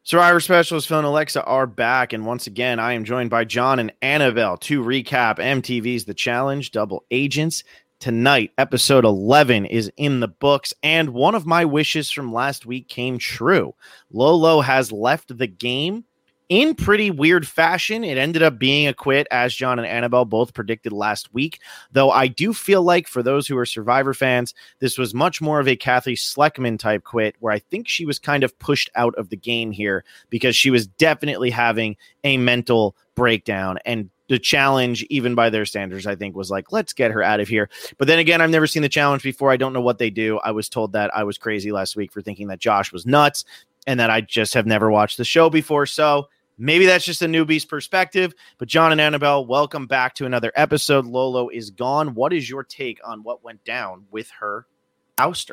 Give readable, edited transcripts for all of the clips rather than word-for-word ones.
Survivor Specialist Phil and Alexa are back, and once again, I am joined by John and Annabelle to recap MTV's The Challenge Double Agents. Tonight, episode 11 is in the books, and one of my wishes from last week came true. Lolo has left the game in pretty weird fashion. It ended up being a quit, as John and Annabelle both predicted last week, though I do feel like for those who are Survivor fans, this was much more of a Kathy Schleckman type quit, where I think she was kind of pushed out of the game here because she was definitely having a mental breakdown, and the challenge, even by their standards, I think was like, let's get her out of here. But then again, I've never seen the challenge before. I don't know what they do. I was told that I was crazy last week for thinking that Josh was nuts and that I just have never watched the show before. So maybe that's just a newbie's perspective. But John and Annabelle, welcome back to another episode. Lolo is gone. What is your take on what went down with her ouster?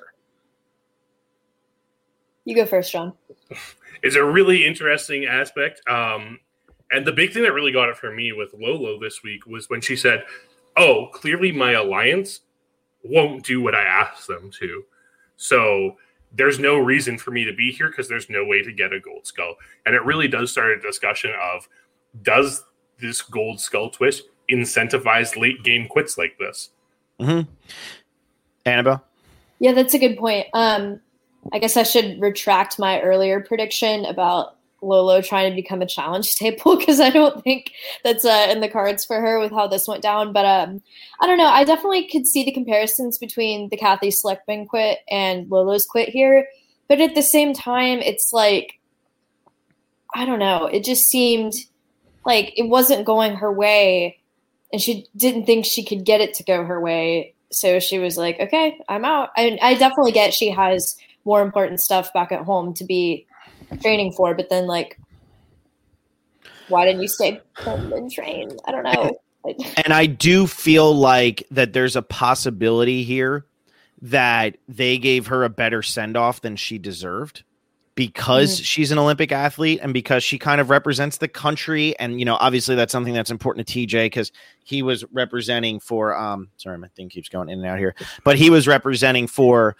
You go first, John. It's a really interesting aspect. And the big thing that really got it for me with Lolo this week was when she said, oh, clearly my alliance won't do what I asked them to. So there's no reason for me to be here because there's no way to get a gold skull. And it really does start a discussion of, does this gold skull twist incentivize late game quits like this? Mm-hmm. Annabelle? Yeah, that's a good point. I guess I should retract my earlier prediction about Lolo trying to become a challenge staple because I don't think that's in the cards for her with how this went down. But I don't know. I definitely could see the comparisons between the Kathy Schleckman quit and Lolo's quit here. But at the same time, it's like, I don't know. It just seemed like it wasn't going her way and she didn't think she could get it to go her way. So she was like, okay, I'm out. I definitely get she has more important stuff back at home to be training for, but then like, why didn't you stay home and train? I don't know. And I do feel like that there's a possibility here that they gave her a better send-off than she deserved because she's an Olympic athlete and because she kind of represents the country. And, you know, obviously that's something that's important to TJ because he was representing for, sorry, my thing keeps going in and out here, but he was representing for,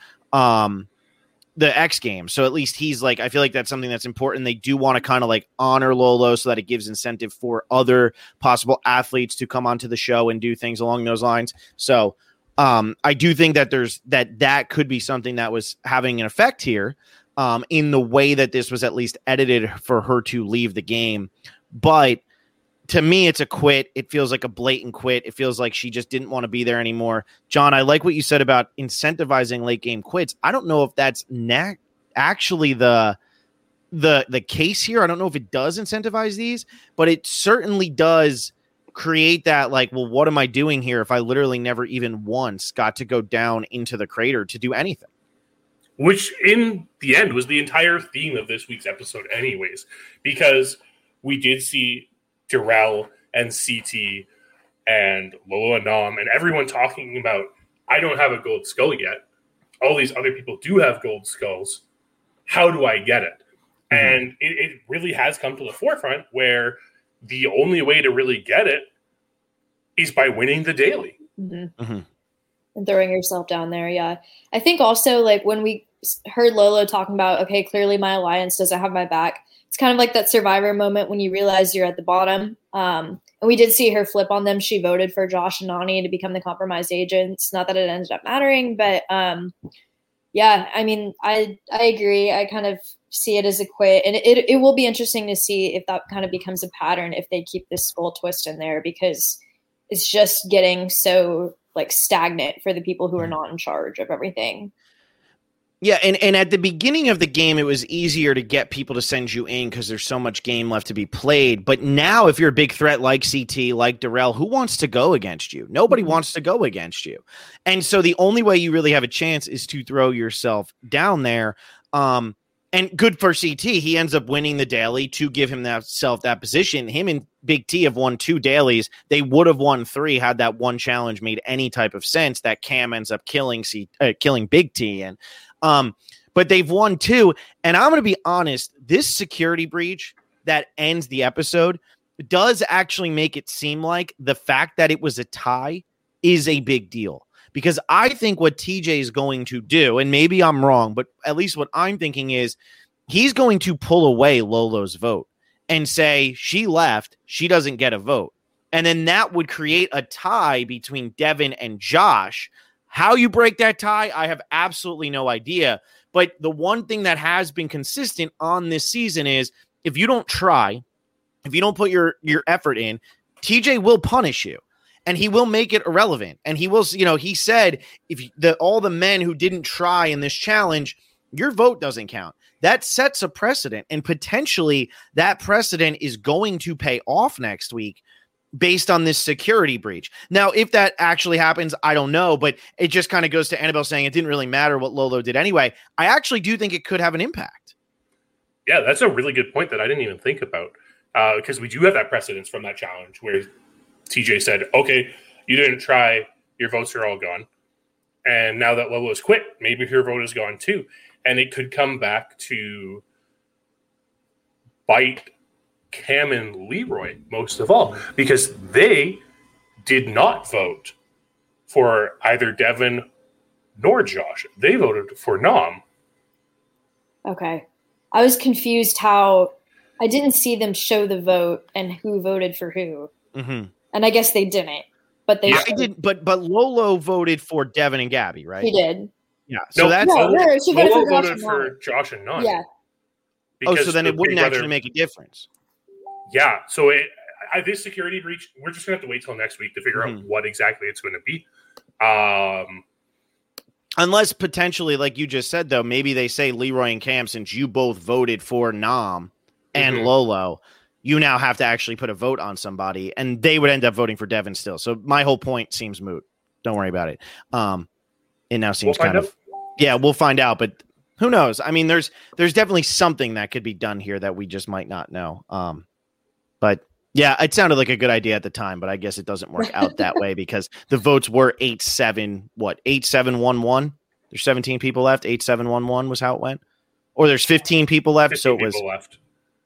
the X Games. So at least he's like, I feel like that's something that's important. They do want to kind of like honor Lolo so that it gives incentive for other possible athletes to come onto the show and do things along those lines. So I do think that that could be something that was having an effect here in the way that this was at least edited for her to leave the game. But to me, it's a quit. It feels like a blatant quit. It feels like she just didn't want to be there anymore. John, I like what you said about incentivizing late game quits. I don't know if that's actually the case here. I don't know if it does incentivize these, but it certainly does create that like, well, what am I doing here if I literally never even once got to go down into the crater to do anything? Which in the end was the entire theme of this week's episode anyways, because we did see Darrell and CT and Lola Nam and everyone talking about, I don't have a gold skull yet. All these other people do have gold skulls. How do I get it? Mm-hmm. And it really has come to the forefront where the only way to really get it is by winning the daily. Mm-hmm. Mm-hmm. And throwing yourself down there. Yeah. I think also like when we heard Lolo talking about, okay, clearly my alliance doesn't have my back. It's kind of like that Survivor moment when you realize you're at the bottom. And we did see her flip on them. She voted for Josh and Nany to become the compromised agents. Not that it ended up mattering, but yeah, I mean, I agree. I kind of see it as a quit. And it will be interesting to see if that kind of becomes a pattern if they keep this skull twist in there because it's just getting so like stagnant for the people who are not in charge of everything. Yeah, and at the beginning of the game, it was easier to get people to send you in because there's so much game left to be played. But now, if you're a big threat like CT, like Darrell, who wants to go against you? Nobody wants to go against you. And so the only way you really have a chance is to throw yourself down there. And good for CT. He ends up winning the daily to give himself that position. Him and Big T have won 2 dailies. They would have won 3 had that one challenge made any type of sense. That Cam ends up killing Big T. And but they've won 2. And I'm going to be honest, this security breach that ends the episode does actually make it seem like the fact that it was a tie is a big deal. Because I think what TJ is going to do, and maybe I'm wrong, but at least what I'm thinking is he's going to pull away Lolo's vote and say she left, she doesn't get a vote. And then that would create a tie between Devin and Josh. How you break that tie, I have absolutely no idea. But the one thing that has been consistent on this season is if you don't try, if you don't put your effort in, TJ will punish you. And he will make it irrelevant. And he will, he said, all the men who didn't try in this challenge, your vote doesn't count. That sets a precedent. And potentially that precedent is going to pay off next week based on this security breach. Now, if that actually happens, I don't know. But it just kind of goes to Annabelle saying it didn't really matter what Lolo did anyway. I actually do think it could have an impact. Yeah, that's a really good point that I didn't even think about. Because we do have that precedence from that challenge where TJ said, okay, you didn't try, your votes are all gone. And now that Lolo's quit, maybe her vote is gone too. And it could come back to bite Cam and Leroy most of all, because they did not vote for either Devin nor Josh. They voted for Nam. Okay. I was confused how I didn't see them show the vote and who voted for who. Mm-hmm. And I guess they didn't, but they did. But Lolo voted for Devin and Gabby, right? He did. Yeah. So that's she Lolo voted for Josh and Nani. Yeah. So then it wouldn't actually make a difference. Yeah. So this security breach, we're just gonna have to wait till next week to figure out what exactly it's going to be. Unless potentially, like you just said, though, maybe they say Leroy and Cam, since you both voted for Nam and Lolo, you now have to actually put a vote on somebody, and they would end up voting for Devin still. So my whole point seems moot. Don't worry about it. It now seems we'll find out, but who knows? I mean, there's definitely something that could be done here that we just might not know. But yeah, it sounded like a good idea at the time, but I guess it doesn't work out that way because the votes were 8-7, 8-7-1-1. There's 17 people left. 8-7-1-1 was how it went. Or there's 15 people left. 15 so it was people left.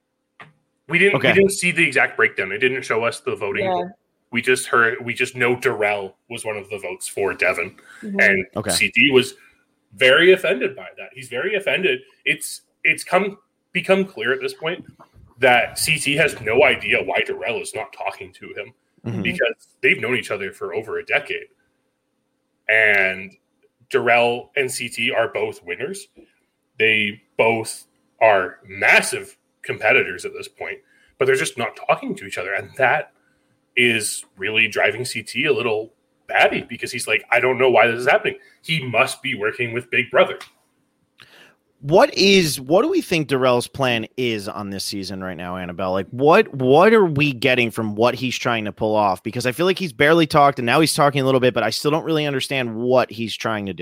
We didn't see the exact breakdown. It didn't show us the voting. Yeah. We just know Darrell was one of the votes for Devin. And CT was very offended by that. He's very offended. It's become clear at this point that CT has no idea why Darrell is not talking to him because they've known each other for over a decade. And Darrell and CT are both winners. They both are massive competitors at this point, but they're just not talking to each other. And that is really driving CT a little batty because he's like, I don't know why this is happening. He must be working with Big Brother. What do we think Darrell's plan is on this season right now, Annabelle? Like what are we getting from what he's trying to pull off? Because I feel like he's barely talked and now he's talking a little bit, but I still don't really understand what he's trying to do.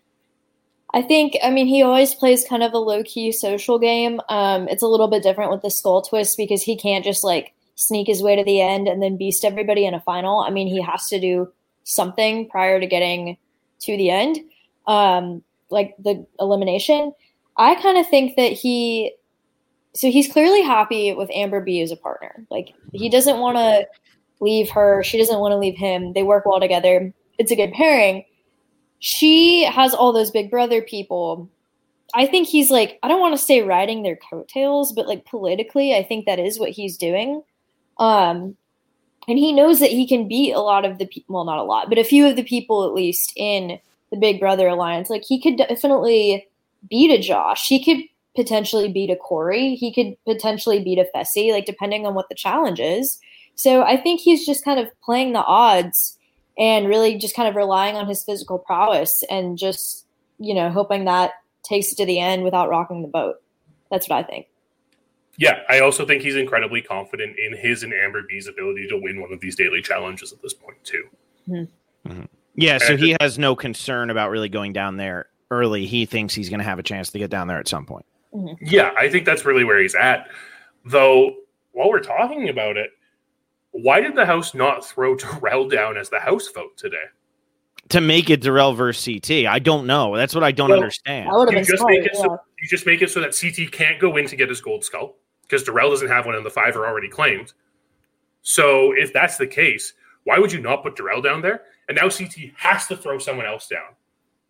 I think, he always plays kind of a low-key social game. It's a little bit different with the skull twist because he can't just like sneak his way to the end and then beast everybody in a final. he has to do something prior to getting to the end, like the elimination. I kind of think that he's clearly happy with Amber B as a partner. Like he doesn't want to leave her. She doesn't want to leave him. They work well together. It's a good pairing. She has all those Big Brother people. I think he's like, I don't want to say riding their coattails, but like politically, I think that is what he's doing. And he knows that he can beat a lot of the people, well, not a lot, but a few of the people at least in the Big Brother alliance. Like he could definitely beat a Josh. He could potentially beat a Corey. He could potentially beat a Fessy, like depending on what the challenge is. So I think he's just kind of playing the odds and really just kind of relying on his physical prowess and just, hoping that takes it to the end without rocking the boat. That's what I think. Yeah, I also think he's incredibly confident in his and Amber B's ability to win one of these daily challenges at this point too. Mm-hmm. Mm-hmm. Yeah, so he has no concern about really going down there early. He thinks he's going to have a chance to get down there at some point. Mm-hmm. Yeah, I think that's really where he's at. Though, while we're talking about it, why did the House not throw Darrell down as the House vote today? To make it Darrell versus CT. I don't know. That's what I don't understand. You just make it so that CT can't go in to get his gold skull because Darrell doesn't have one and the 5 are already claimed. So if that's the case, why would you not put Darrell down there? And now CT has to throw someone else down.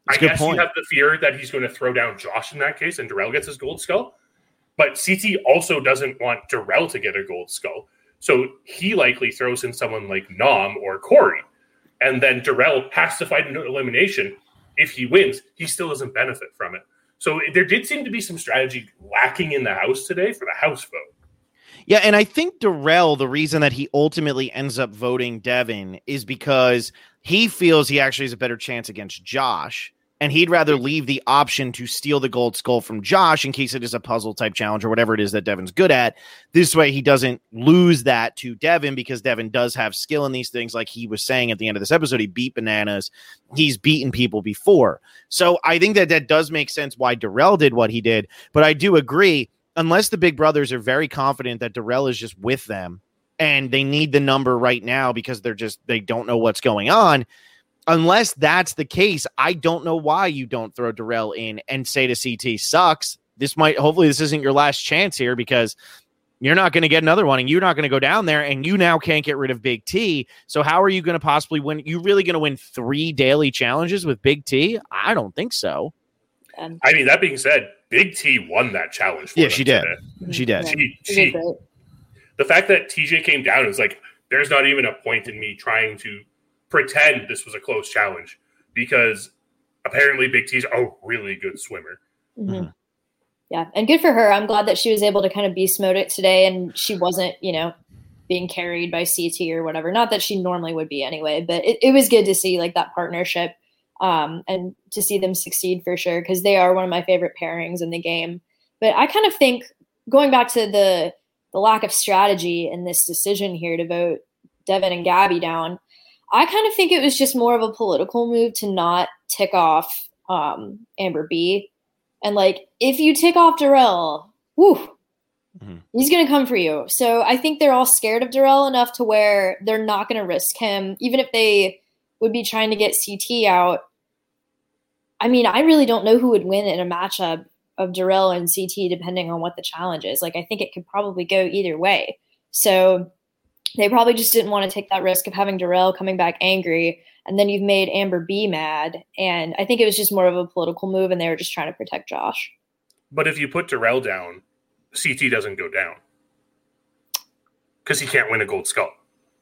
I guess you have the fear that he's going to throw down Josh in that case and Darrell gets his gold skull. But CT also doesn't want Darrell to get a gold skull. So he likely throws in someone like Nom or Corey. And then Darrell has to fight an elimination. If he wins, he still doesn't benefit from it. So there did seem to be some strategy lacking in the house today for the house vote. Yeah, and I think Darrell, the reason that he ultimately ends up voting Devin is because he feels he actually has a better chance against Josh, and he'd rather leave the option to steal the gold skull from Josh in case it is a puzzle type challenge or whatever it is that Devin's good at. This way he doesn't lose that to Devin because Devin does have skill in these things. Like he was saying at the end of this episode, he beat Bananas. He's beaten people before. So I think that does make sense why Darrell did what he did. But I do agree, unless the big brothers are very confident that Darrell is just with them and they need the number right now because they don't know what's going on. Unless that's the case, I don't know why you don't throw Darrell in and say to CT, sucks. Hopefully this isn't your last chance here because you're not going to get another one and you're not going to go down there and you now can't get rid of Big T. So how are you going to possibly win? You really going to win 3 daily challenges with Big T? I don't think so. I mean, that being said, Big T won that challenge. Yeah, she did. She did. The fact that TJ came down is like, there's not even a point in me trying to pretend this was a close challenge because apparently Big T's a really good swimmer. Mm-hmm. Yeah, and good for her. I'm glad that she was able to kind of beast mode it today and she wasn't, being carried by CT or whatever. Not that she normally would be anyway, but it was good to see like that partnership and to see them succeed for sure because they are one of my favorite pairings in the game. But I kind of think going back to the lack of strategy in this decision here to vote Devin and Gabby down, I kind of think it was just more of a political move to not tick off Amber B. And like, if you tick off Darrell, he's going to come for you. So I think they're all scared of Darrell enough to where they're not going to risk him, even if they would be trying to get CT out. I mean, I really don't know who would win in a matchup of Darrell and CT, depending on what the challenge is. Like, I think it could probably go either way. So they probably just didn't want to take that risk of having Darrell coming back angry, and then you've made Amber B mad. And I think it was just more of a political move, and they were just trying to protect Josh. But if you put Darrell down, CT doesn't go down because he can't win a gold skull.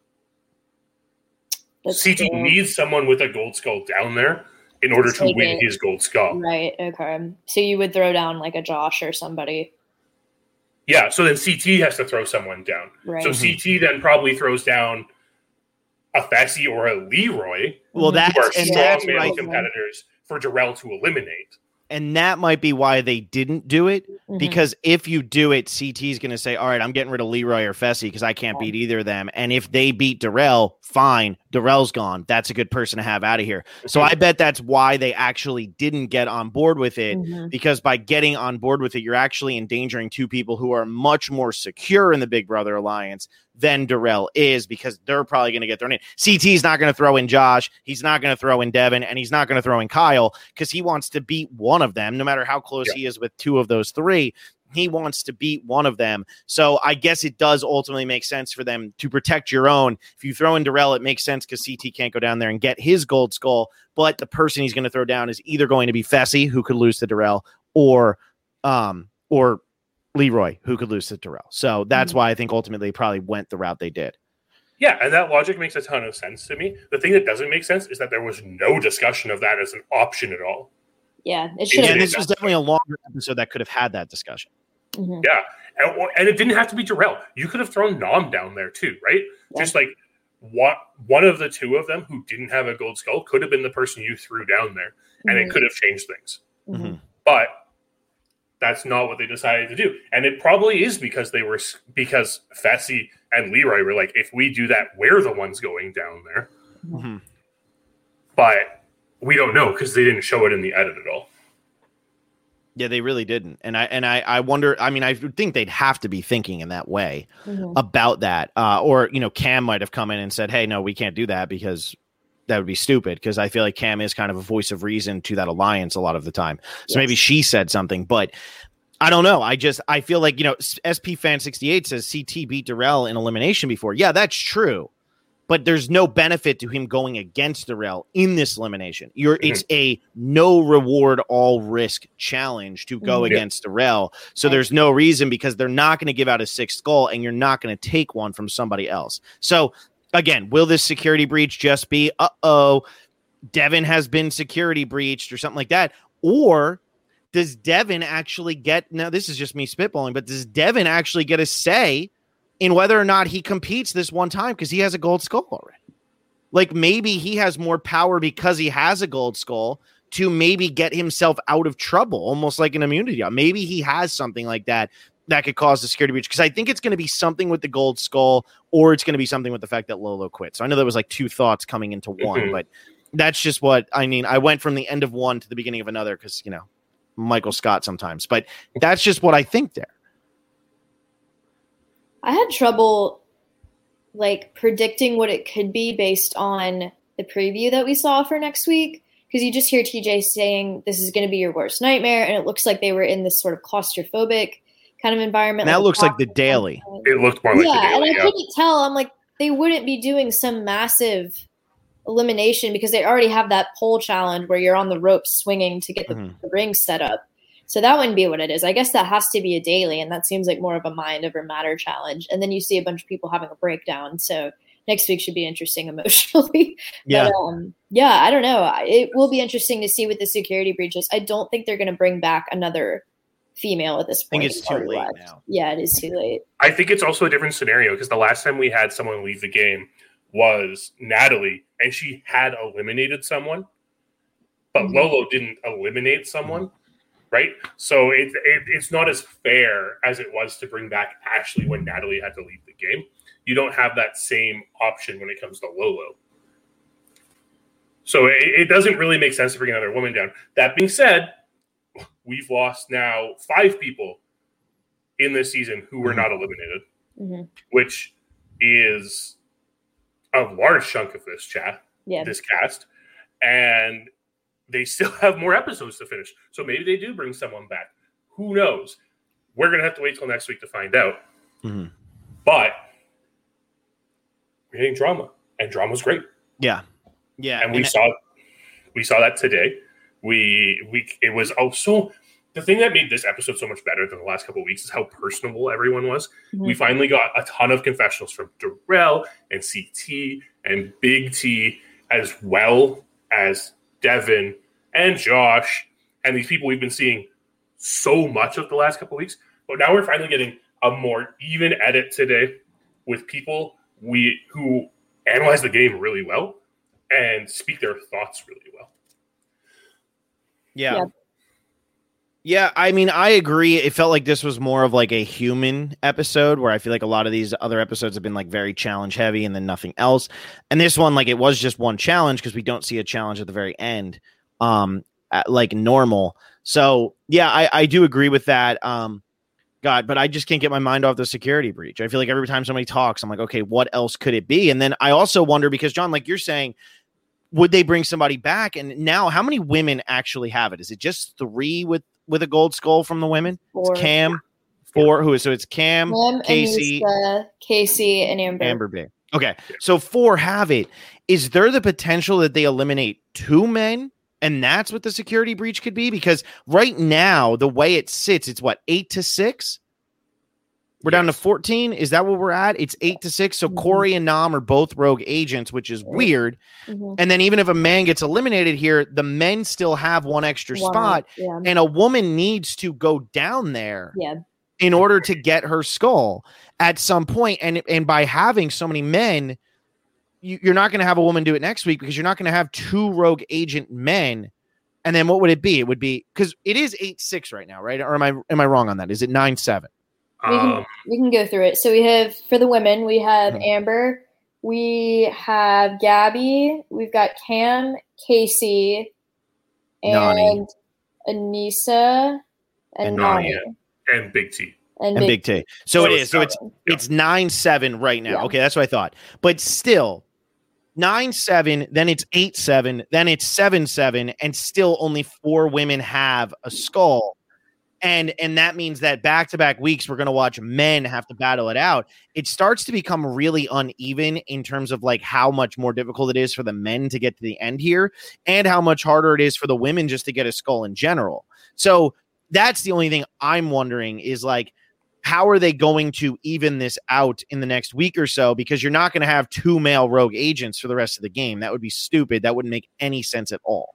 That's CT true. needs someone with a gold skull down there in order to win his gold skull. Right, okay. So you would throw down like a Josh or somebody. Yeah, so then CT has to throw someone down. Right. So CT then probably throws down a Fessy or a Leroy, well, who are strong male right. competitors for Darrell to eliminate. And that might be why they didn't do it, because if you do it, CT is going to say, all right, I'm getting rid of Leroy or Fessy because I can't beat either of them. And if they beat Darrell, fine, Darrell's gone. That's a good person to have out of here. So I bet that's why they actually didn't get on board with it, because by getting on board with it, you're actually endangering 2 people who are much more secure in the Big Brother Alliance than Darrell is, because they're probably going to get thrown in. CT's not going to throw in Josh. He's not going to throw in Devin, and he's not going to throw in Kyle because he wants to beat one of them, no matter how close he is with 2 of those 3. He wants to beat one of them. So I guess it does ultimately make sense for them to protect your own. If you throw in Darrell, it makes sense because CT can't go down there and get his gold skull, but the person he's going to throw down is either going to be Fessy, who could lose to Darrell, or Leroy, who could lose to Darrell. So that's why I think ultimately they probably went the route they did. Yeah, and that logic makes a ton of sense to me. The thing that doesn't make sense is that there was no discussion of that as an option at all. Yeah, it should have. And this was definitely a longer episode that could have had that discussion. Yeah, and it didn't have to be Darrell. You could have thrown Nom down there too, right? Yeah. Just like one of the 2 of them who didn't have a gold skull could have been the person you threw down there, and it could have changed things. But that's not what they decided to do. And it probably is because Fessy and Leroy were like, if we do that, we're the ones going down there. But we don't know because they didn't show it in the edit at all. Yeah, they really didn't. And I wonder, I mean, I would think they'd have to be thinking in that way about that. Or, Cam might have come in and said, hey, no, we can't do that because that would be stupid, because I feel like Cam is kind of a voice of reason to that alliance a lot of the time. So maybe she said something, but I don't know. I feel like, SP Fan 68 says CT beat Darrell in elimination before. Yeah, that's true. but there's no benefit to him going against Darrell in this elimination. It's a no reward, all risk challenge to go against Darrell. So there's no reason, because they're not going to give out a 6th skull, and you're not going to take one from somebody else. So again, will this security breach just be, Devin has been security breached or something like that? Or does Devin actually get, now this is just me spitballing, but does Devin actually get a say in whether or not he competes this one time because he has a gold skull already? Like, maybe he has more power because he has a gold skull to maybe get himself out of trouble, almost like an immunity. Maybe he has something like that could cause the security breach, because I think it's going to be something with the gold skull, or it's going to be something with the fact that Lolo quit. So I know there was like 2 thoughts coming into one, but that's just what I mean. I went from the end of one to the beginning of another because, Michael Scott sometimes, but that's just what I think there. I had trouble predicting what it could be based on the preview that we saw for next week, because you just hear TJ saying this is going to be your worst nightmare, and it looks like they were in this sort of claustrophobic kind of environment. And that looks like the daily. It looked more like the daily. And I couldn't tell. I'm like, they wouldn't be doing some massive elimination because they already have that pole challenge where you're on the ropes swinging to get the ring set up. So that wouldn't be what it is. I guess that has to be a daily, and that seems like more of a mind over matter challenge. And then you see a bunch of people having a breakdown. So next week should be interesting emotionally. Yeah. But, I don't know. It will be interesting to see with the security breaches. I don't think they're going to bring back another female at this point. I think it's too late now. Yeah, it is too late. I think it's also a different scenario, because the last time we had someone leave the game was Natalie, and she had eliminated someone, but Lolo didn't eliminate someone. Right? So it's not as fair as it was to bring back Ashley when Natalie had to leave the game. You don't have that same option when it comes to Lolo. So it doesn't really make sense to bring another woman down. That being said, we've lost now 5 people in this season who were not eliminated, which is a large chunk of this this cast. And they still have more episodes to finish. So maybe they do bring someone back. Who knows? We're going to have to wait till next week to find out. But we're getting drama, and drama's great. Yeah. Yeah. And we saw that today. It was also the thing that made this episode so much better than the last couple of weeks is how personable everyone was. We finally got a ton of confessionals from Darrell and CT and Big T, as well as Devin and Josh, and these people we've been seeing so much of the last couple of weeks. But now we're finally getting a more even edit today with people who analyze the game really well and speak their thoughts really well. Yeah, I mean, I agree. It felt like this was more of like a human episode, where I feel like a lot of these other episodes have been like very challenge heavy and then nothing else. And this one, like, it was just one challenge because we don't see a challenge at the very end, like normal. So yeah, I do agree with that. But I just can't get my mind off the security breach. I feel like every time somebody talks, I'm like, okay, what else could it be? And then I also wonder, because John, like you're saying, would they bring somebody back? And now, how many women actually have it? Is it just 3 with a gold skull from the women? 4. It's Cam, 4. Who is so? It's Cam, Casey, Casey, and Amber. Amber B. Okay, so 4 have it. Is there the potential that they eliminate 2 men, and that's what the security breach could be? Because right now, the way it sits, it's what, 8-6. We're down to 14. Is that what we're at? It's 8-6. So Corey and Nam are both rogue agents, which is weird. And then even if a man gets eliminated here, the men still have one extra spot. And a woman needs to go down there in order to get her skull at some point. And by having so many men, you're not going to have a woman do it next week, because you're not going to have 2 rogue agent men. And then what would it be? It would be, because it is 8-6 right now, right? Or am I wrong on that? Is it 9-7? We can go through it. So we have, for the women, we have Amber, we have Gabby, we've got Cam, Casey, and Nani. Anissa, and Nani. And Big T. And Big T. So it is. So it's 9-7 right now. Okay, that's what I thought. But still, 9-7, then it's 8-7, then it's 7-7, and still only 4 women have a skull. And that means that back-to-back weeks we're going to watch men have to battle it out. It starts to become really uneven in terms of like how much more difficult it is for the men to get to the end here and how much harder it is for the women just to get a skull in general. So that's the only thing I'm wondering is like, how are they going to even this out in the next week or so? Because you're not going to have 2 male rogue agents for the rest of the game. That would be stupid. That wouldn't make any sense at all.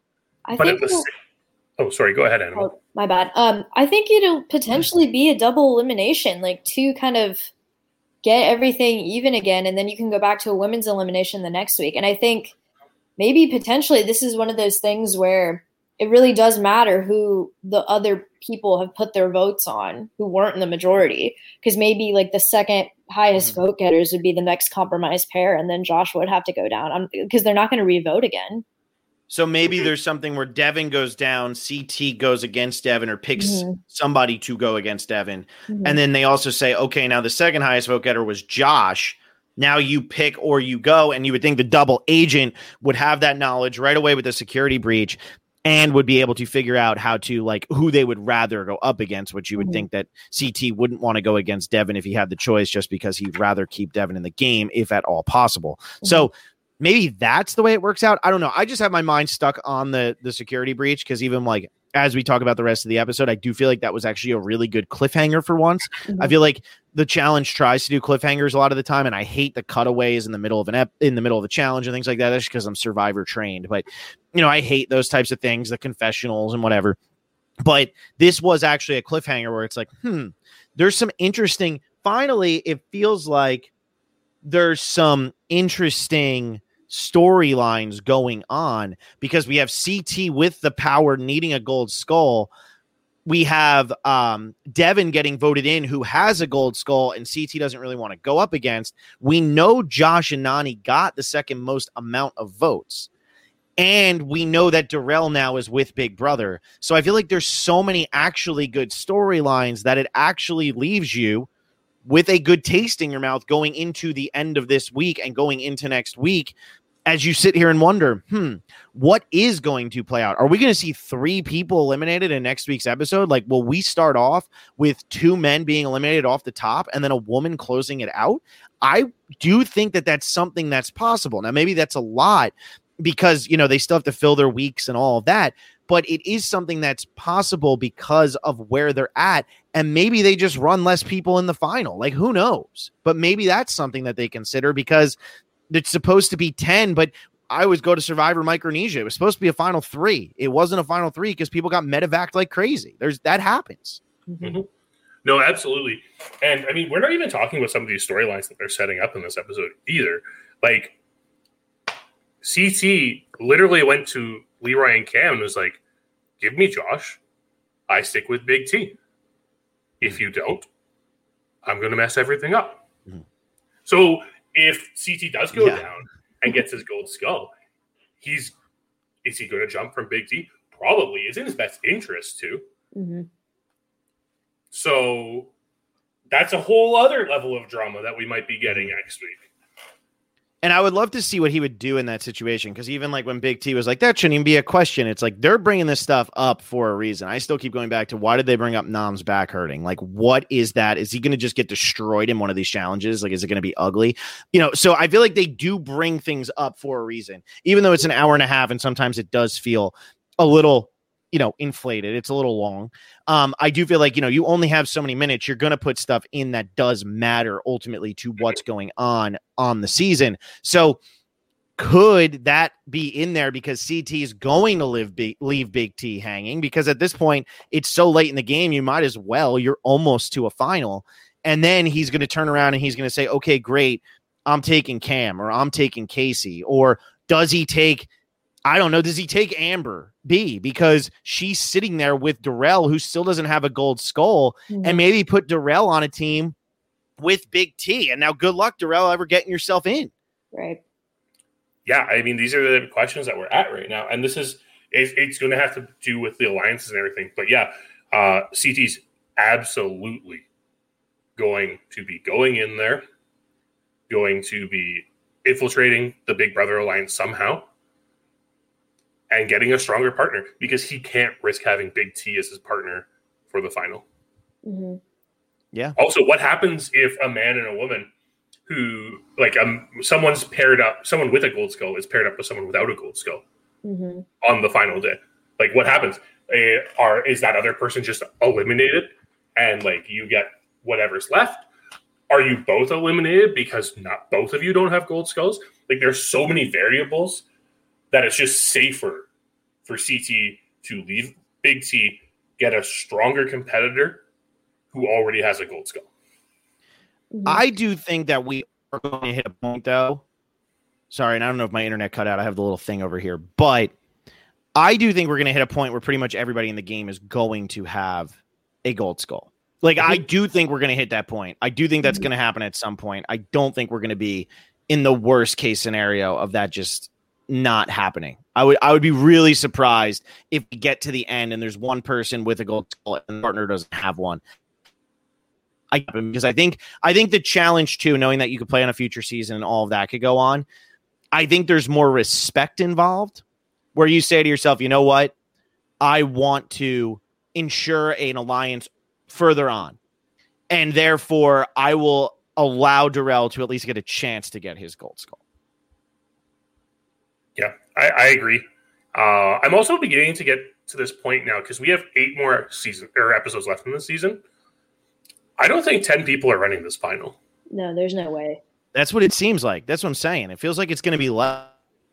Oh, sorry. Go ahead, Animal. Oh, my bad. I think it'll potentially be a double elimination, like to kind of get everything even again, and then you can go back to a women's elimination the next week. And I think maybe potentially this is one of those things where it really does matter who the other people have put their votes on who weren't in the majority, because maybe like the second highest vote getters would be the next compromise pair, and then Joshua would have to go down because they're not going to re-vote again. So maybe there's something where Devin goes down, CT goes against Devin or picks somebody to go against Devin. And then they also say, okay, now the second highest vote getter was Josh. Now you pick or you go, and you would think the double agent would have that knowledge right away with the security breach and would be able to figure out how to like who they would rather go up against, which you would think that CT wouldn't want to go against Devin if he had the choice, just because he'd rather keep Devin in the game if at all possible. So maybe that's the way it works out. I don't know. I just have my mind stuck on the security breach because even like as we talk about the rest of the episode, I do feel like that was actually a really good cliffhanger for once. I feel like the challenge tries to do cliffhangers a lot of the time, and I hate the cutaways in the middle of in the middle of the challenge and things like that. That's because I'm Survivor trained, but you know I hate those types of things, the confessionals and whatever. But this was actually a cliffhanger where it's like, there's some interesting. Finally, it feels like there's some interesting storylines going on because we have CT with the power needing a gold skull. We have Devin getting voted in who has a gold skull and CT doesn't really want to go up against. We know Josh and Nany got the second most amount of votes. And we know that Darrell now is with Big Brother. So I feel like there's so many actually good storylines that it actually leaves you with a good taste in your mouth going into the end of this week and going into next week as you sit here and wonder, what is going to play out? Are we going to see 3 people eliminated in next week's episode? Like, will we start off with 2 men being eliminated off the top and then a woman closing it out? I do think that that's something that's possible. Now, maybe that's a lot because, you know, they still have to fill their weeks and all of that, but it is something that's possible because of where they're at. And maybe they just run less people in the final. Like, who knows? But maybe that's something that they consider because it's supposed to be 10, but I always go to Survivor Micronesia. It was supposed to be a final 3. It wasn't a final 3 because people got medevaced like crazy. That happens. No, absolutely. And I mean, we're not even talking about some of these storylines that they're setting up in this episode either. Like, CT literally went to Leroy and Cam and was like, give me Josh. I stick with Big T. If you don't, I'm going to mess everything up. So if CT does go down and gets his gold skull, is he going to jump from Big T? Probably. It's in his best interest to. So that's a whole other level of drama that we might be getting next week. And I would love to see what he would do in that situation. Because even like when Big T was like, that shouldn't even be a question. It's like, they're bringing this stuff up for a reason. I still keep going back to why did they bring up Nam's back hurting? Like, what is that? Is he going to just get destroyed in one of these challenges? Like, is it going to be ugly? You know, so I feel like they do bring things up for a reason, even though it's an hour and a half. And sometimes it does feel a little, you know, inflated. It's a little long. I do feel like, you know, you only have so many minutes. You're going to put stuff in that does matter ultimately to what's going on the season. So could that be in there because CT is going to leave Big T hanging? Because at this point, it's so late in the game, you might as well. You're almost to a final. And then he's going to turn around and he's going to say, okay, great. I'm taking Cam or I'm taking Casey. Or does he take, I don't know, does he take Amber B because she's sitting there with Darrell, who still doesn't have a gold skull, and maybe put Darrell on a team with Big T. And now good luck, Darrell, ever getting yourself in. Right. Yeah, I mean, these are the questions that we're at right now. And this is, it's going to have to do with the alliances and everything. But yeah, CT's absolutely going to be going in there, going to be infiltrating the Big Brother alliance somehow, and getting a stronger partner because he can't risk having Big T as his partner for the final. Mm-hmm. Yeah. Also, what happens if a man and a woman who, like, someone's paired up, someone with a gold skull is paired up with someone without a gold skull on the final day? Like, what happens? Is that other person just eliminated and, like, you get whatever's left? Are you both eliminated because not both of you don't have gold skulls? Like, there's so many variables that it's just safer for CT to leave Big T, get a stronger competitor who already has a gold skull. I do think that we are going to hit a point, though. Sorry, and I don't know if my internet cut out. I have the little thing over here. But I do think we're going to hit a point where pretty much everybody in the game is going to have a gold skull. Like, I do think we're going to hit that point. I do think that's going to happen at some point. I don't think we're going to be in the worst case scenario of that just not happening. I would be really surprised if we get to the end and there's one person with a gold skull and the partner doesn't have one. Because I think the challenge too, knowing that you could play on a future season and all of that could go on, I think there's more respect involved where you say to yourself, you know what? I want to ensure an alliance further on. And therefore I will allow Darrell to at least get a chance to get his gold skull. Yeah, I agree. I'm also beginning to get to this point now because we have 8 more episodes left in the season. I don't think 10 people are running this final. No, there's no way. That's what it seems like. That's what I'm saying. It feels like it's going to be less.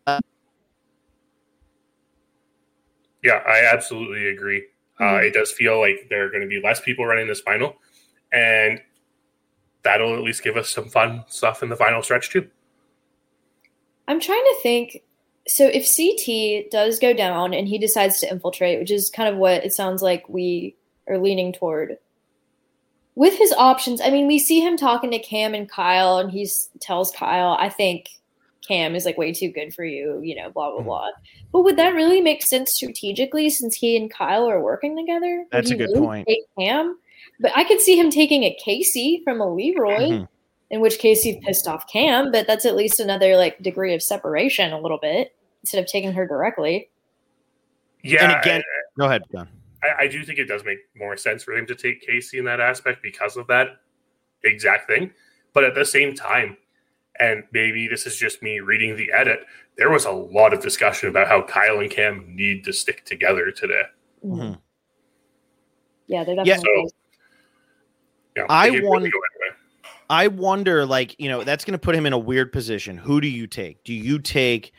Yeah, I absolutely agree. It does feel like there are going to be less people running this final, and that'll at least give us some fun stuff in the final stretch too. I'm trying to think. So if CT does go down and he decides to infiltrate, which is kind of what it sounds like we are leaning toward, with his options, I mean, we see him talking to Cam and Kyle, and he tells Kyle, I think Cam is like way too good for you, you know, blah, blah, blah. But would that really make sense strategically since he and Kyle are working together? That's a good point. Take Cam? But I could see him taking a Casey from a Leroy, in which case he pissed off Cam, but that's at least another like degree of separation a little bit instead of taking her directly. Yeah. And again, go ahead, John. I do think it does make more sense for him to take Casey in that aspect because of that exact thing. But at the same time, and maybe this is just me reading the edit, there was a lot of discussion about how Kyle and Cam need to stick together today. Mm-hmm. Yeah, they're definitely. So, yeah, I wonder, like, you know, that's going to put him in a weird position. Who do you take? Do you take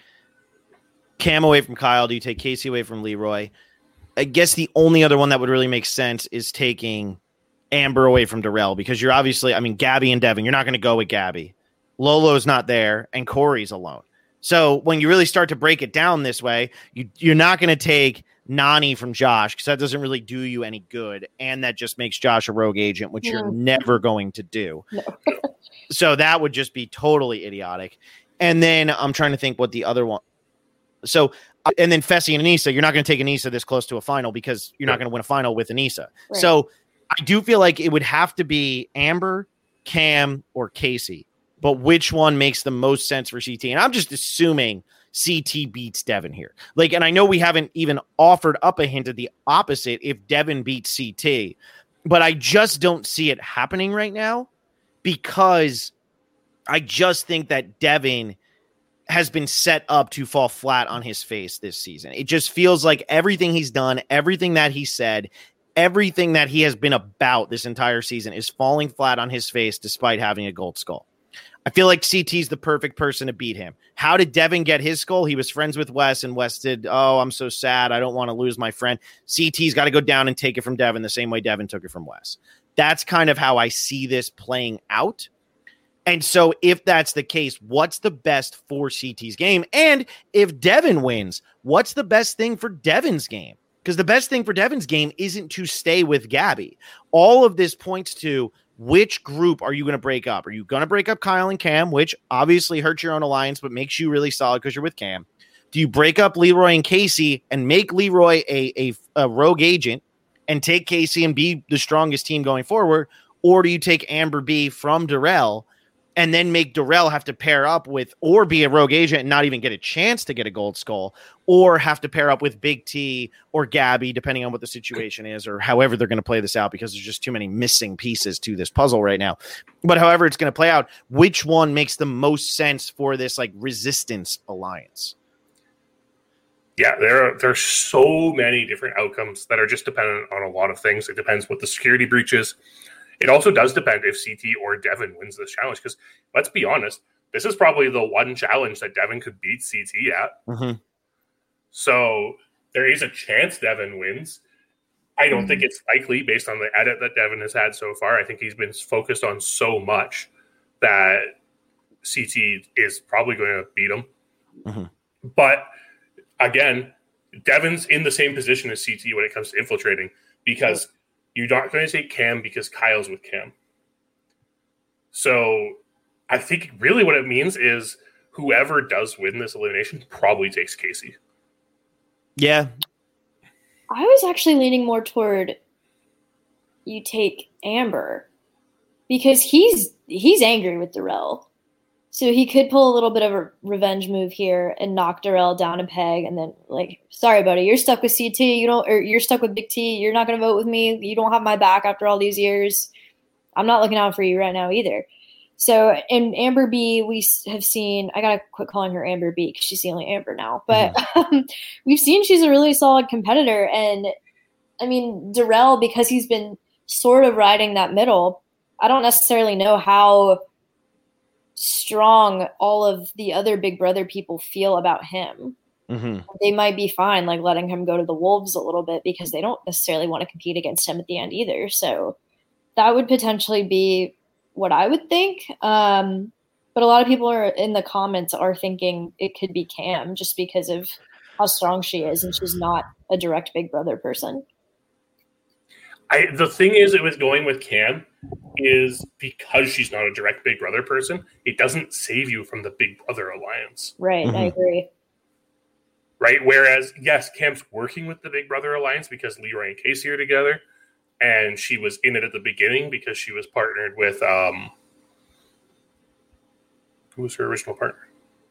Cam away from Kyle? Do you take Casey away from Leroy? I guess the only other one that would really make sense is taking Amber away from Darrell, because you're obviously, I mean, Gabby and Devin, you're not going to go with Gabby. Lolo's not there, and Corey's alone. So when you really start to break it down this way, you're not going to take Nany from Josh, because that doesn't really do you any good, and that just makes Josh a rogue agent, which you're never going to do. No. So that would just be totally idiotic. And then I'm trying to think what the other one. So, and then Fessy and Aneesa, you're not going to take Aneesa this close to a final because you're not going to win a final with Aneesa. Right. So I do feel like it would have to be Amber, Cam, or Casey. But which one makes the most sense for CT? And I'm just assuming CT beats Devin here. Like, and I know we haven't even offered up a hint of the opposite if Devin beats CT, but I just don't see it happening right now because I just think that Devin has been set up to fall flat on his face this season. It just feels like everything he's done, everything that he said, everything that he has been about this entire season is falling flat on his face despite having a gold skull. I feel like CT's the perfect person to beat him. How did Devin get his skull? He was friends with Wes, and Wes did, oh, I'm so sad. I don't want to lose my friend. CT's got to go down and take it from Devin the same way Devin took it from Wes. That's kind of how I see this playing out. And so if that's the case, what's the best for CT's game? And if Devin wins, what's the best thing for Devin's game? Because the best thing for Devin's game isn't to stay with Gabby. All of this points to which group are you going to break up? Are you going to break up Kyle and Cam, which obviously hurts your own alliance, but makes you really solid because you're with Cam? Do you break up Leroy and Casey and make Leroy a rogue agent and take Casey and be the strongest team going forward? Or do you take Amber B from Darrell and then make Darrell have to pair up with or be a rogue agent and not even get a chance to get a gold skull, or have to pair up with Big T or Gabby, depending on what the situation is, or however they're going to play this out, because there's just too many missing pieces to this puzzle right now. But however it's going to play out, which one makes the most sense for this like resistance alliance? Yeah, there's so many different outcomes that are just dependent on a lot of things. It depends what the security breach is. It also does depend if CT or Devin wins this challenge, because let's be honest, this is probably the one challenge that Devin could beat CT at. Mm-hmm. So there is a chance Devin wins. I don't think it's likely based on the edit that Devin has had so far. I think he's been focused on so much that CT is probably going to beat him. Mm-hmm. But again, Devin's in the same position as CT when it comes to infiltrating, because you're not going to take Cam because Kyle's with Cam. So I think really what it means is whoever does win this elimination probably takes Casey. Yeah. I was actually leaning more toward you take Amber, because he's angry with Darrell. So he could pull a little bit of a revenge move here and knock Darrell down a peg, and then like, sorry, buddy, you're stuck with CT. You're stuck with Big T. You're not going to vote with me. You don't have my back after all these years. I'm not looking out for you right now either. So in Amber B, we have seen, I got to quit calling her Amber B because she's the only Amber now, but we've seen she's a really solid competitor. And I mean, Darrell, because he's been sort of riding that middle, I don't necessarily know how strong all of the other Big Brother people feel about him. Mm-hmm. They might be fine, like letting him go to the Wolves a little bit, because they don't necessarily want to compete against him at the end either. So that would potentially be what I would think. But a lot of people are in the comments are thinking it could be Cam, just because of how strong she is, and she's not a direct Big Brother person. The thing is, it was going with Cam is because she's not a direct Big Brother person, it doesn't save you from the Big Brother alliance. Right, I agree. Right? Whereas, yes, Cam's working with the Big Brother alliance because Leroy and Casey are together, and she was in it at the beginning because she was partnered with who was her original partner?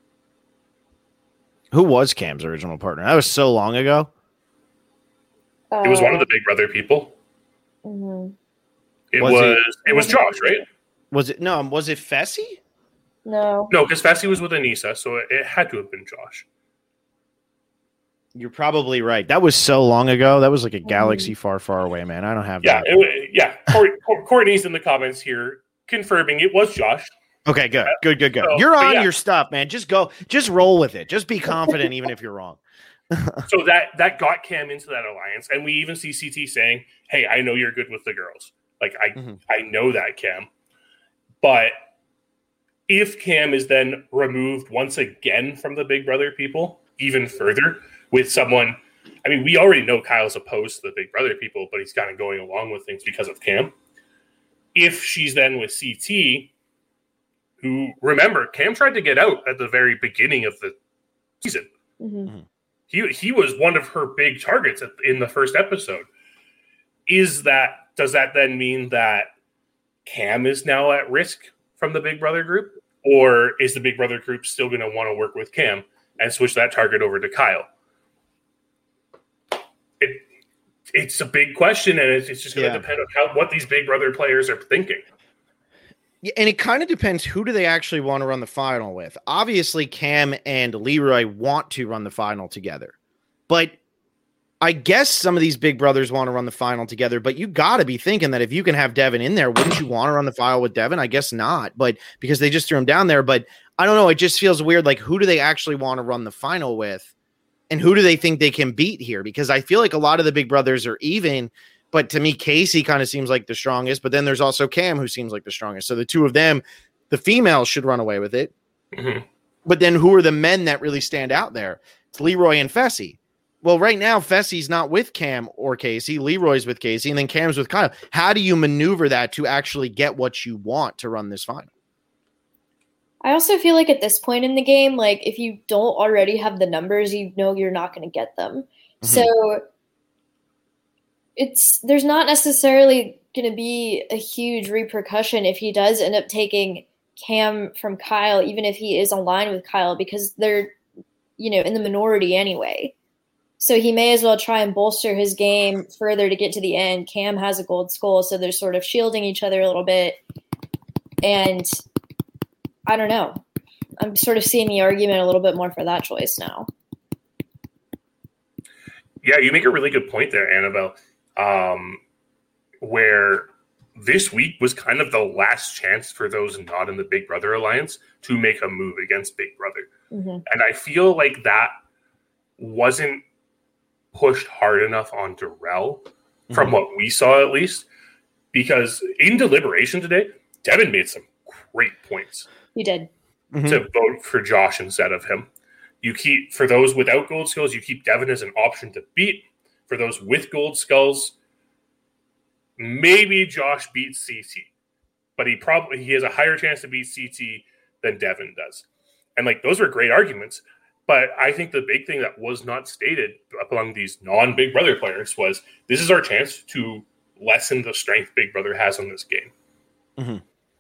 Who was Cam's original partner? That was so long ago. It was one of the Big Brother people. Mm-hmm. It was Josh, right? Was it Fessy? No, because Fessy was with Anissa, so it had to have been Josh. You're probably right. That was so long ago. That was like a galaxy far, far away, man. I don't have that. Courtney's in the comments here confirming it was Josh. Okay, good. So, you're on your stuff, man. Just roll with it. Just be confident, even if you're wrong. So that got Cam into that alliance, and we even see CT saying, "Hey, I know you're good with the girls. Like I know that, Cam." But if Cam is then removed once again from the Big Brother people, even further with someone, I mean, we already know Kyle's opposed to the Big Brother people, but he's kind of going along with things because of Cam. If she's then with CT, who, remember, Cam tried to get out at the very beginning of the season. Mm-hmm. He was one of her big targets in the first episode. Does that then mean that Cam is now at risk from the Big Brother group? Or is the Big Brother group still going to want to work with Cam and switch that target over to Kyle? It's a big question, and it's just going to depend on what these Big Brother players are thinking. Yeah, and it kind of depends, who do they actually want to run the final with? Obviously, Cam and Leroy want to run the final together. But I guess some of these Big Brothers want to run the final together, but you got to be thinking that if you can have Devin in there, wouldn't you want to run the final with Devin? I guess not, but because they just threw him down there. But I don't know. It just feels weird. Like, who do they actually want to run the final with? And who do they think they can beat here? Because I feel like a lot of the Big Brothers are even, but to me, Casey kind of seems like the strongest, but then there's also Cam who seems like the strongest. So the two of them, the females should run away with it. Mm-hmm. But then who are the men that really stand out there? It's Leroy and Fessy. Well, right now, Fessy's not with Cam or Casey. Leroy's with Casey, and then Cam's with Kyle. How do you maneuver that to actually get what you want to run this final? I also feel like at this point in the game, like if you don't already have the numbers, you know you're not going to get them. Mm-hmm. So there's not necessarily going to be a huge repercussion if he does end up taking Cam from Kyle, even if he is aligned with Kyle, because they're, in the minority anyway. So he may as well try and bolster his game further to get to the end. Cam has a gold skull, so they're sort of shielding each other a little bit. And I don't know. I'm sort of seeing the argument a little bit more for that choice now. Yeah, you make a really good point there, Annabelle, where this week was kind of the last chance for those not in the Big Brother alliance to make a move against Big Brother. Mm-hmm. And I feel like that wasn't pushed hard enough on Darrell, from what we saw at least, because in deliberation today, Devin made some great points. He did. To vote for Josh instead of him. You keep, for those without gold skulls, you keep Devin as an option to beat. For those with gold skulls, maybe Josh beats CT, but he has a higher chance to beat CT than Devin does. And those were great arguments. But I think the big thing that was not stated among these non-Big Brother players was this is our chance to lessen the strength Big Brother has on this game. Mm-hmm.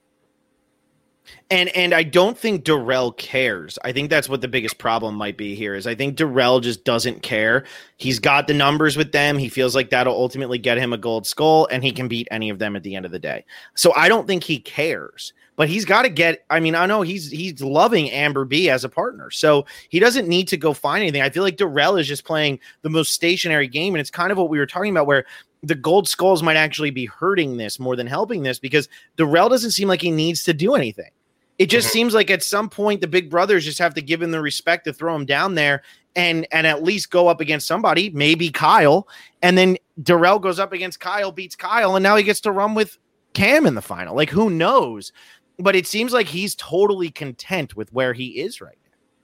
And I don't think Darrell cares. I think that's what the biggest problem might be here is I think Darrell just doesn't care. He's got the numbers with them. He feels like that'll ultimately get him a gold skull and he can beat any of them at the end of the day. So I don't think he cares, but he's got to get, I know he's loving Amber B as a partner. So he doesn't need to go find anything. I feel like Darrell is just playing the most stationary game. And it's kind of what we were talking about where the gold skulls might actually be hurting this more than helping this because Darrell doesn't seem like he needs to do anything. It just seems like at some point the Big Brothers just have to give him the respect to throw him down there and at least go up against somebody, maybe Kyle. And then Darrell goes up against Kyle, beats Kyle, and now he gets to run with Cam in the final. Who knows? But it seems like he's totally content with where he is right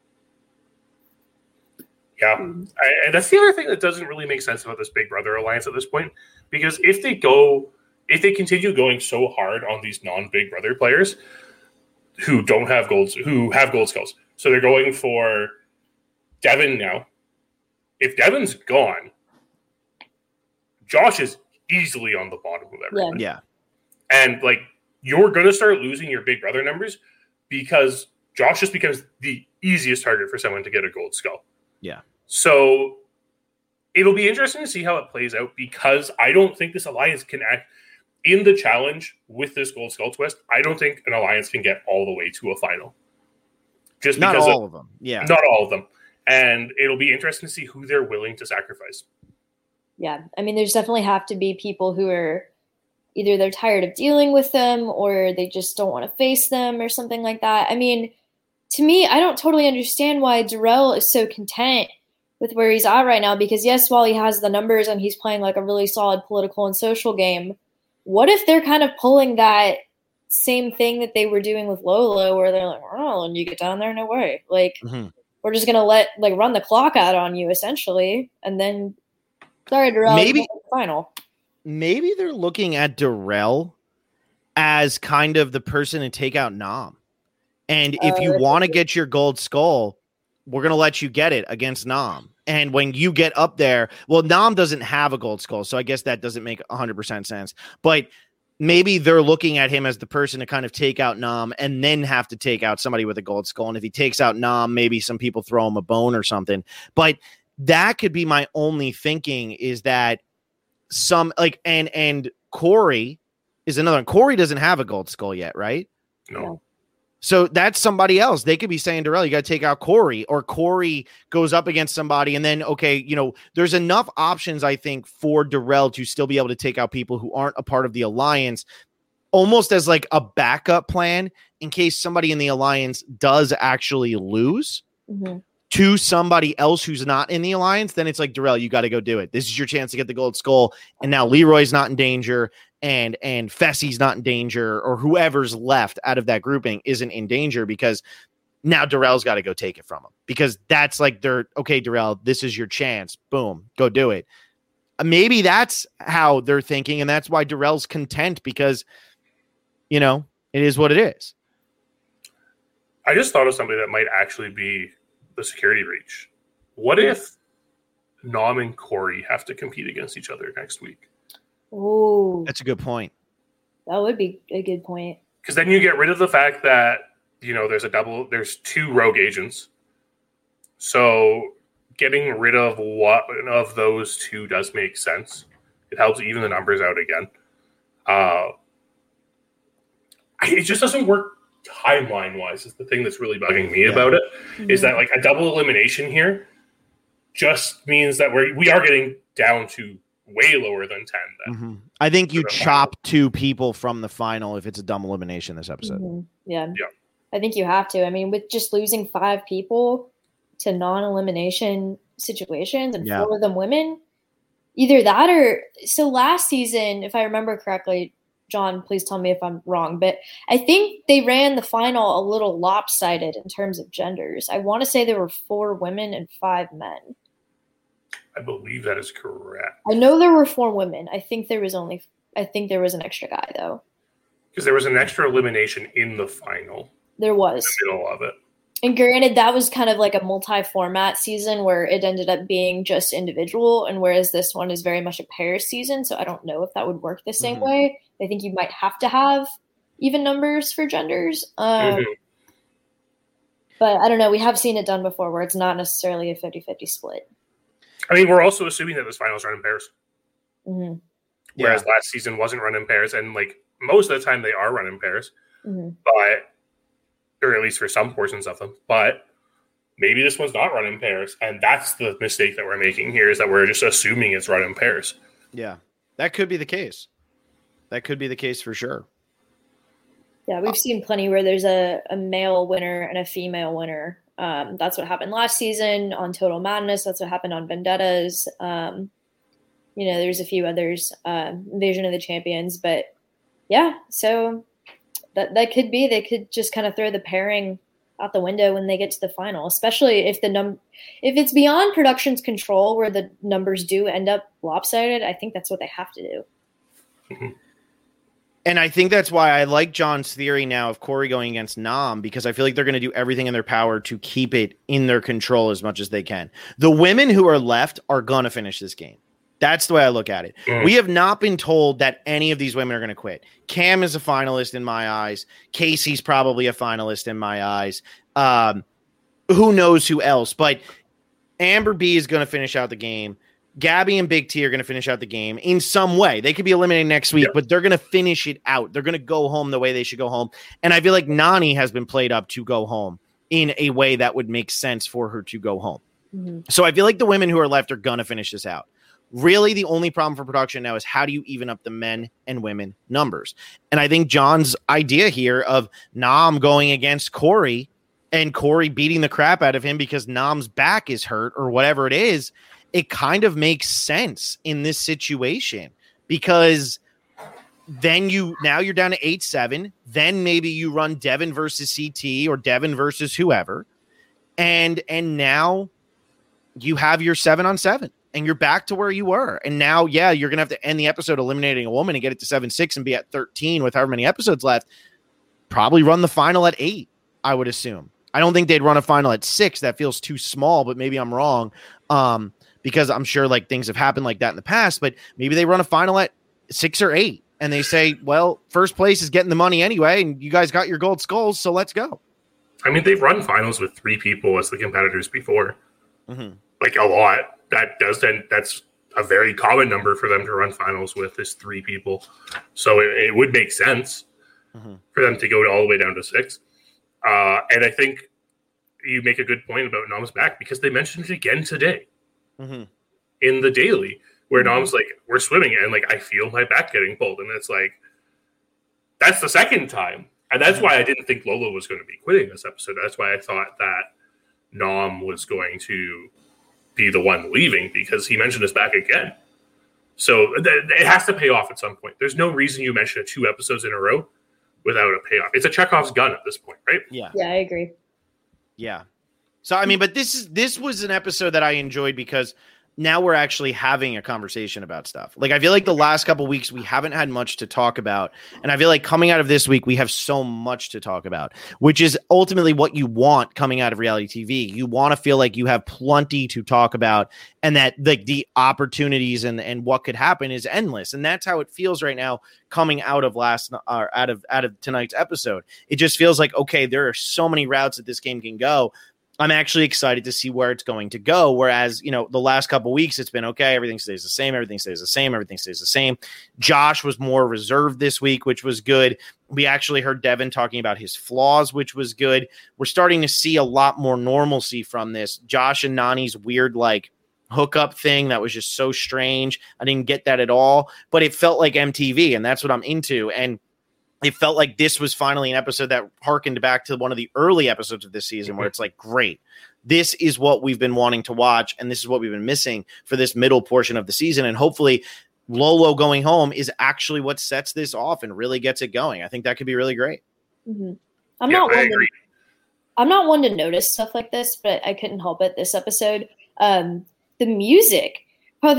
now. Yeah. And that's the other thing that doesn't really make sense about this Big Brother alliance at this point, because if they continue going so hard on these non-Big Brother players who have gold skulls. So they're going for Devin now. If Devin's gone, Josh is easily on the bottom of everyone. Yeah. And you're going to start losing your Big Brother numbers because Josh just becomes the easiest target for someone to get a gold skull. Yeah. So it'll be interesting to see how it plays out because I don't think this alliance can act in the challenge with this gold skull twist. I don't think an alliance can get all the way to a final. Just not because all of them. Yeah. Not all of them. And it'll be interesting to see who they're willing to sacrifice. Yeah. There's definitely have to be people who are either they're tired of dealing with them or they just don't want to face them or something like that. To me, I don't totally understand why Darrell is so content with where he's at right now because yes, while he has the numbers and he's playing a really solid political and social game, what if they're kind of pulling that same thing that they were doing with Lolo where they're like, oh, when you get down there, no way. We're just going to run the clock out on you essentially. And then, sorry, Darrell, maybe the final. Maybe they're looking at Darrell as kind of the person to take out Nam. And if you want to get your gold skull, we're going to let you get it against Nam. And when you get up there, well, Nam doesn't have a gold skull, so I guess that doesn't make 100% sense. But maybe they're looking at him as the person to kind of take out Nam and then have to take out somebody with a gold skull. And if he takes out Nam, maybe some people throw him a bone or something. But that could be my only thinking is that and Corey is another one. Corey doesn't have a gold skull yet, right? No. So that's somebody else. They could be saying, Darrell, you got to take out Corey, or Corey goes up against somebody. And then, there's enough options, I think, for Darrell to still be able to take out people who aren't a part of the alliance, almost as a backup plan in case somebody in the alliance does actually lose to somebody else who's not in the alliance. Then it's Darrell, you got to go do it. This is your chance to get the gold skull. And now Leroy's not in danger. And Fessy's not in danger, or whoever's left out of that grouping isn't in danger because now Darrell's got to go take it from him because that's okay, Darrell, this is your chance. Boom, go do it. Maybe that's how they're thinking. And that's why Darrell's content because, it is what it is. I just thought of somebody that might actually be the security breach. What if Nam and Corey have to compete against each other next week? Oh, that's a good point. That would be a good point. because then you get rid of the fact that, there's two rogue agents. So getting rid of one of those two does make sense. It helps even the numbers out again. It just doesn't work timeline-wise is the thing that's really bugging me about it, is that like a double elimination here just means that we are getting down to way lower than 10 then. I think you chop 2 people from the final if it's a double elimination this episode. Yeah. I think you have to. I mean, with just losing 5 people to non-elimination situations and 4 of them women, either that or so last season, if I remember correctly, John, please tell me if I'm wrong, but I think they ran the final a little lopsided in terms of genders. I want to say there were 4 women and 5 men. I believe that is correct. I know there were 4 women. I think there was an extra guy though. Because there was an extra elimination in the final. There was. In the middle of it. And granted, that was kind of like a multi-format season where it ended up being just individual, and whereas this one is very much a pair season, so I don't know if that would work the same way. I think you might have to have even numbers for genders. But I don't know. We have seen it done before where it's not necessarily a 50-50 split. I mean, we're also assuming that this finals run in pairs. Whereas last season wasn't run in pairs, and like most of the time they are run in pairs. But or at least for some portions of them, but maybe this one's not run in pairs. And that's the mistake that we're making here, is that we're just assuming it's run in pairs. Yeah, that could be the case. That could be the case for sure. Yeah, we've seen plenty where there's a male winner and a female winner. That's what happened last season on Total Madness. That's what happened on Vendettas. There's a few others, Invasion of the Champions, but yeah, so that could be, they could just kind of throw the pairing out the window when they get to the final, especially if if it's beyond production's control where the numbers do end up lopsided. I think that's what they have to do. And I think that's why I like John's theory now of Corey going against Nam, because I feel like they're going to do everything in their power to keep it in their control as much as they can. The women who are left are going to finish this game. That's the way I look at it. We have not been told that any of these women are going to quit. Cam is a finalist in my eyes. Casey's probably a finalist in my eyes. Who knows who else? But Amber B is going to finish out the game. Gabby and Big T are going to finish out the game in some way. They could be eliminated next week, but they're going to finish it out. They're going to go home the way they should go home. And I feel like Nany has been played up to go home in a way that would make sense for her to go home. So I feel like the women who are left are going to finish this out. Really, the only problem for production now is how do you even up the men and women numbers? And I think John's idea here of Nam going against Corey and Corey beating the crap out of him because Nam's back is hurt or whatever it is, it kind of makes sense in this situation, because then you're down to 8-7. Then maybe you run Devin versus CT or Devin versus whoever. And now you have your 7-on-7. And you're back to where you were. And now, you're going to have to end the episode eliminating a woman and get it to 7-6 and be at 13 with however many episodes left. Probably run the final at 8, I would assume. I don't think they'd run a final at 6. That feels too small, but maybe I'm wrong. Because I'm sure like things have happened like that in the past, but maybe they run a final at 6 or 8 and they say, well, first place is getting the money anyway. And you guys got your gold skulls. So let's go. I mean, they've run finals with 3 people as the competitors before. Like a lot. That's a very common number for them to run finals with, is 3 people. So it would make sense for them to go all the way down to 6. And I think you make a good point about Nam's back, because they mentioned it again today in the daily, where Nam's like, we're swimming and like, I feel my back getting pulled. And it's like, that's the second time. And that's why I didn't think Lola was going to be quitting this episode. That's why I thought that Nam was going to be the one leaving, because he mentioned his back again. So it has to pay off at some point. There's no reason you mention it 2 episodes in a row without a payoff. It's a Chekhov's gun at this point, right? Yeah, I agree. Yeah. So, I mean, but this was an episode that I enjoyed because now we're actually having a conversation about stuff. Like, I feel like the last couple of weeks we haven't had much to talk about. And I feel like coming out of this week, we have so much to talk about, which is ultimately what you want coming out of reality TV. You want to feel like you have plenty to talk about and that like the opportunities and what could happen is endless. And that's how it feels right now coming out of out of tonight's episode. It just feels like, okay, there are so many routes that this game can go. I'm actually excited to see where it's going to go. Whereas, you know, the last couple of weeks, it's been okay. Everything stays the same. Everything stays the same. Everything stays the same. Josh was more reserved this week, which was good. We actually heard Devin talking about his flaws, which was good. We're starting to see a lot more normalcy from this. Josh and Nany's weird, like, hookup thing that was just so strange. I didn't get that at all, but it felt like MTV, and that's what I'm into. And it felt like this was finally an episode that harkened back to one of the early episodes of this season where it's like, great, this is what we've been wanting to watch. And this is what we've been missing for this middle portion of the season. And hopefully Lolo going home is actually what sets this off and really gets it going. I think that could be really great. Mm-hmm. I'm not one to notice stuff like this, but I couldn't help it this episode. The music, how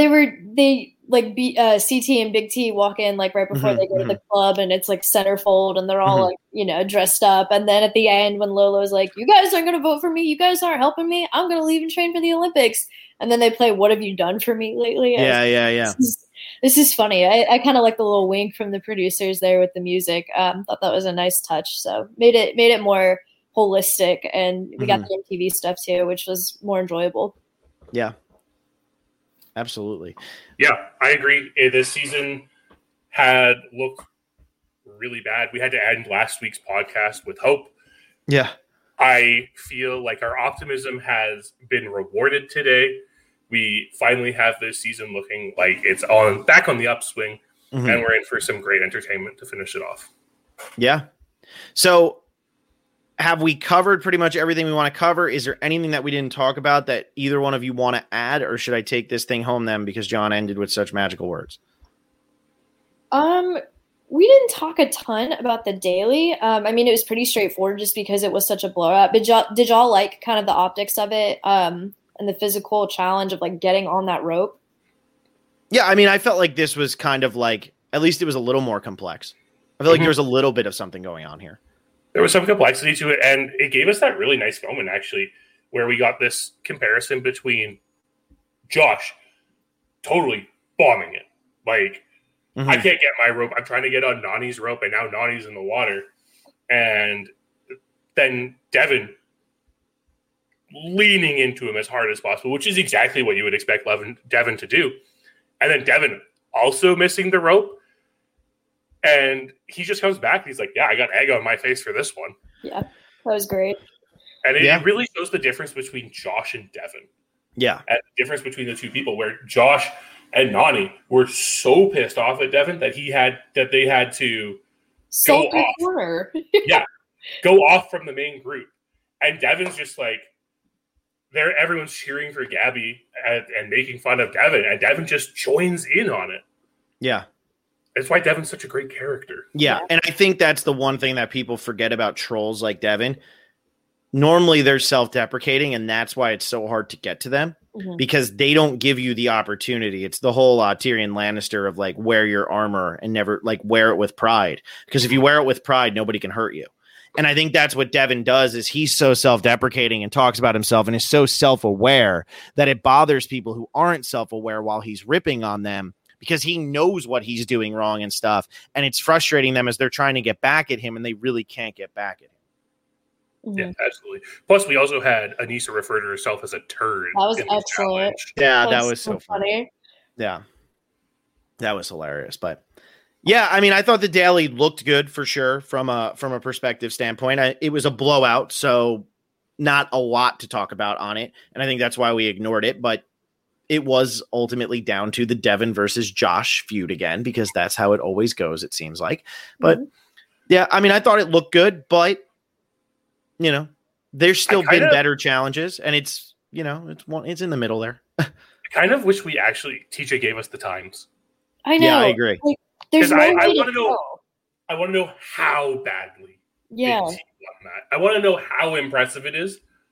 CT and Big T walk in like right before they go to the club, and it's like centerfold, and they're all like, you know, dressed up. And then at the end, when Lolo's like, "You guys aren't gonna vote for me. You guys aren't helping me. I'm gonna leave and train for the Olympics." And then they play "What Have You Done for Me Lately?" Yeah. This is funny. I kind of like the little wink from the producers there with the music. Thought that was a nice touch. So made it more holistic, and we got the MTV stuff too, which was more enjoyable. Yeah. Absolutely. Yeah, I agree. This season had looked really bad. We had to end last week's podcast with hope. Yeah. I feel like our optimism has been rewarded today. We finally have this season looking like it's back on the upswing, and we're in for some great entertainment to finish it off. Yeah. So have we covered pretty much everything we want to cover? Is there anything that we didn't talk about that either one of you want to add, or should I take this thing home then because John ended with such magical words? We didn't talk a ton about the daily. I mean, it was pretty straightforward just because it was such a blowout. But did y'all like kind of the optics of it and the physical challenge of like getting on that rope? Yeah, I mean, I felt like this was kind of like, at least it was a little more complex. I feel like there was a little bit of something going on here. There was some complexity to it, and it gave us that really nice moment, actually, where we got this comparison between Josh totally bombing it. Like, I can't get my rope. I'm trying to get on Nany's rope, and now Nany's in the water. And then Devin leaning into him as hard as possible, which is exactly what you would expect Devin to do. And then Devin also missing the rope. And he just comes back and he's like, yeah, I got egg on my face for this one. Yeah, that was great. And it really shows the difference between Josh and Devin. Yeah. And the difference between the two people, where Josh and Nany were so pissed off at Devin that they had to go off. Corner. Yeah, go off from the main group. And Devin's just like, everyone's cheering for Gabby and making fun of Devin. And Devin just joins in on it. Yeah. That's why Devin's such a great character. Yeah, and I think that's the one thing that people forget about trolls like Devin. Normally, they're self-deprecating, and that's why it's so hard to get to them, because they don't give you the opportunity. It's the whole Tyrion Lannister of, like, wear your armor and never, like, wear it with pride. Because if you wear it with pride, nobody can hurt you. And I think that's what Devin does, is he's so self-deprecating and talks about himself and is so self-aware that it bothers people who aren't self-aware while he's ripping on them, because he knows what he's doing wrong and stuff. And it's frustrating them as they're trying to get back at him and they really can't get back at him. Yeah, absolutely. Plus, we also had Aneesa refer to herself as a turd. That was excellent. Yeah, that was so funny. Yeah, that was hilarious. But yeah, I mean, I thought the daily looked good for sure from a perspective standpoint. It was a blowout, so not a lot to talk about on it. And I think that's why we ignored it. But it was ultimately down to the Devin versus Josh feud again, because that's how it always goes, it seems like. But yeah, I mean, I thought it looked good, but you know, there's still been better challenges, and it's, you know, it's in the middle there. I kind of wish we actually TJ gave us the times. I know. Yeah, I agree. Like, there's no I want to know. I want to know how badly. Yeah. I want to know how impressive it is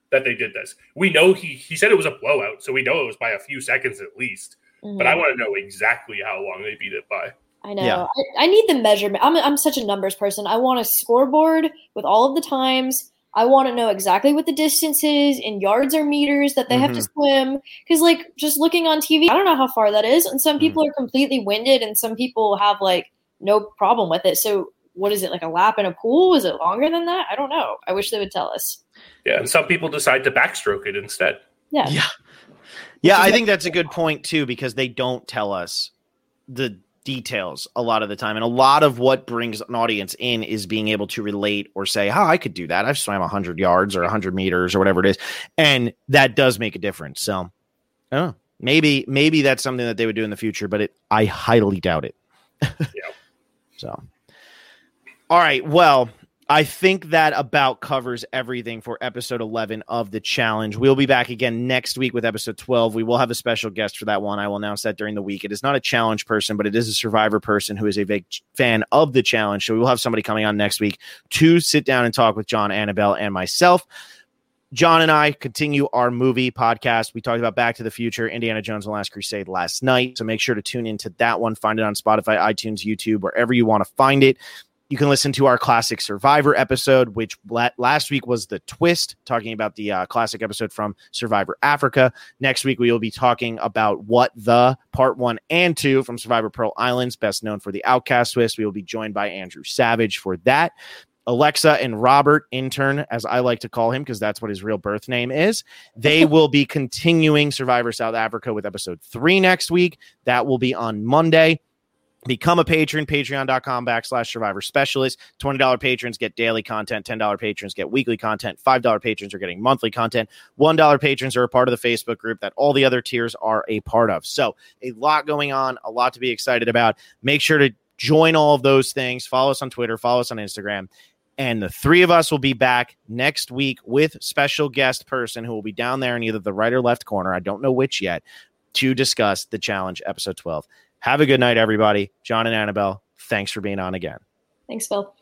that they did this. We know he said it was a blowout, so we know it was by a few seconds at least. Mm-hmm. But I want to know exactly how long they beat it by. I know. Yeah. I need the measurement. I'm such a numbers person. I want a scoreboard with all of the times. I want to know exactly what the distance is in yards or meters that they have to swim. Because, like, just looking on TV, I don't know how far that is. And some people are completely winded, and some people have, like, no problem with it. So what is it, like a lap in a pool? Is it longer than that? I don't know. I wish they would tell us. Yeah, and some people decide to backstroke it instead. Yeah. Yeah, I think that's a good point, too, because they don't tell us the details a lot of the time, and a lot of what brings an audience in is being able to relate or say, I could do that. I've swam 100 yards or 100 meters or whatever it is, and that does make a difference. So maybe that's something that they would do in the future, but I highly doubt it. Yeah. So all right, well, I think that about covers everything for episode 11 of the challenge. We'll be back again next week with episode 12. We will have a special guest for that one. I will announce that during the week. It is not a challenge person, but it is a Survivor person who is a big fan of the challenge. So we will have somebody coming on next week to sit down and talk with John, Annabelle, and myself. John and I continue our movie podcast. We talked about Back to the Future, Indiana Jones and the Last Crusade last night. So make sure to tune into that one. Find it on Spotify, iTunes, YouTube, wherever you want to find it. You can listen to our classic Survivor episode, which last week was the twist, talking about the classic episode from Survivor Africa. Next week, we will be talking about What the Part 1 and 2 from Survivor Pearl Islands, best known for the Outcast twist. We will be joined by Andrew Savage for that. Alexa and Robert, intern, as I like to call him, because that's what his real birth name is. They will be continuing Survivor South Africa with episode 3 next week. That will be on Monday. Become a patron, patreon.com/Survivor Specialist. $20 patrons get daily content. $10 patrons get weekly content. $5 patrons are getting monthly content. $1 patrons are a part of the Facebook group that all the other tiers are a part of. So a lot going on, a lot to be excited about. Make sure to join all of those things. Follow us on Twitter. Follow us on Instagram. And the three of us will be back next week with special guest person who will be down there in either the right or left corner, I don't know which yet, to discuss the challenge, episode 12. Have a good night, everybody. John and Annabelle, thanks for being on again. Thanks, Phil.